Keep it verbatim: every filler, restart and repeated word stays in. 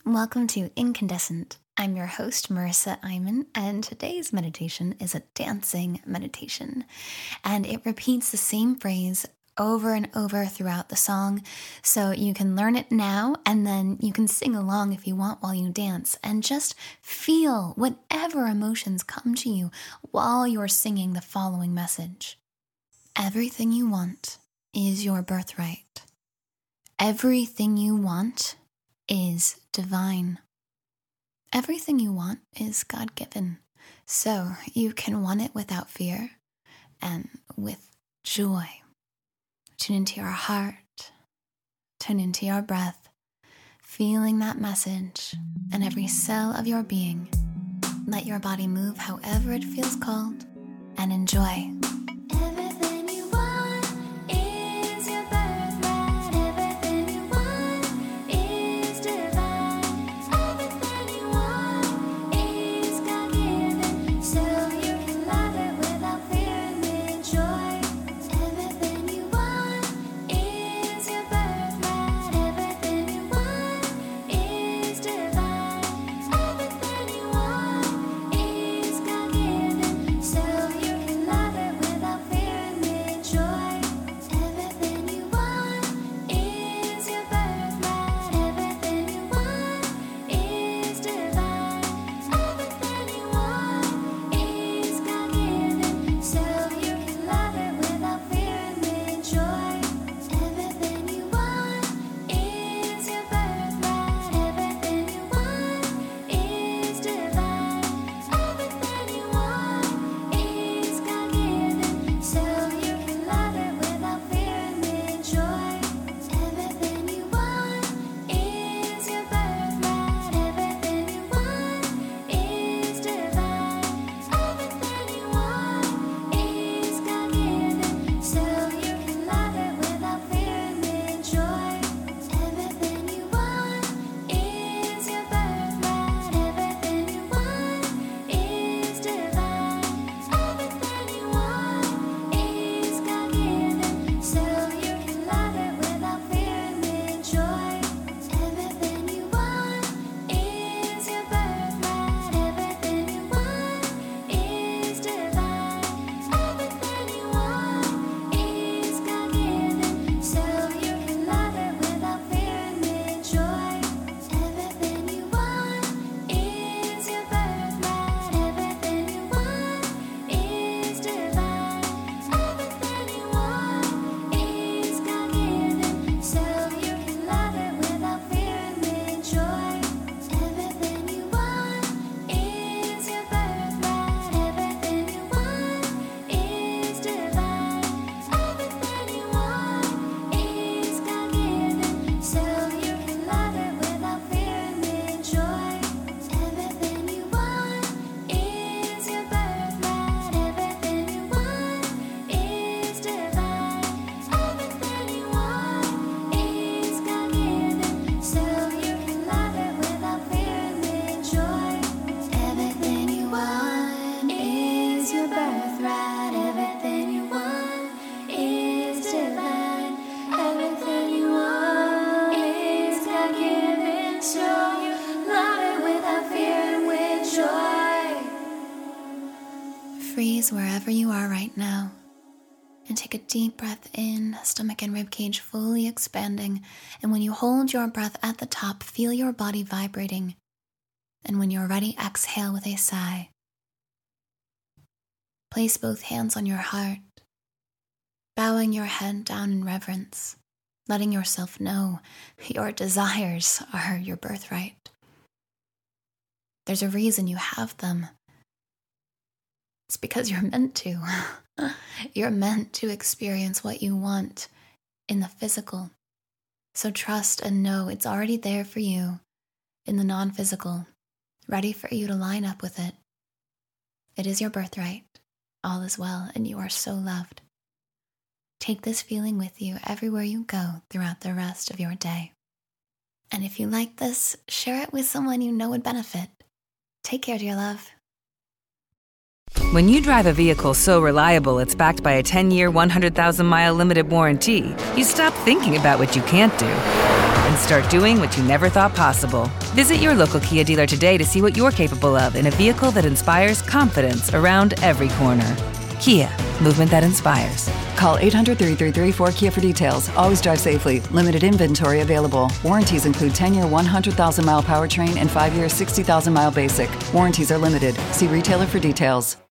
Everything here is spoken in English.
Welcome to Incandescent. I'm your host, Marissa Iman, and today's meditation is a dancing meditation. And it repeats the same phrase over and over throughout the song, so you can learn it now, and then you can sing along if you want while you dance, and just feel whatever emotions come to you while you're singing the following message. Everything you want is your birthright. Everything you want is divine. Everything you want is God-given, so you can want it without fear and with joy. Tune into your heart, tune into your breath, feeling that message in every cell of your being. Let your body move however it feels called, and enjoy. Freeze wherever you are right now and take a deep breath in, stomach and ribcage fully expanding. And when you hold your breath at the top, feel your body vibrating. And when you're ready, exhale with a sigh. Place both hands on your heart, bowing your head down in reverence, letting yourself know your desires are your birthright. There's a reason you have them. It's because you're meant to. You're meant to experience what you want in the physical. So trust and know it's already there for you in the non-physical, ready for you to line up with it. It is your birthright. All is well, and you are so loved. Take this feeling with you everywhere you go throughout the rest of your day. And if you like this, share it with someone you know would benefit. Take care, dear love. When you drive a vehicle so reliable it's backed by a ten-year, one hundred thousand mile limited warranty, you stop thinking about what you can't do and start doing what you never thought possible. Visit your local Kia dealer today to see what you're capable of in a vehicle that inspires confidence around every corner. Kia, movement that inspires. Call eight hundred, three three three, four K I A for details. Always drive safely. Limited inventory available. Warranties include ten-year, one hundred thousand mile powertrain and five-year, sixty thousand mile basic. Warranties are limited. See retailer for details.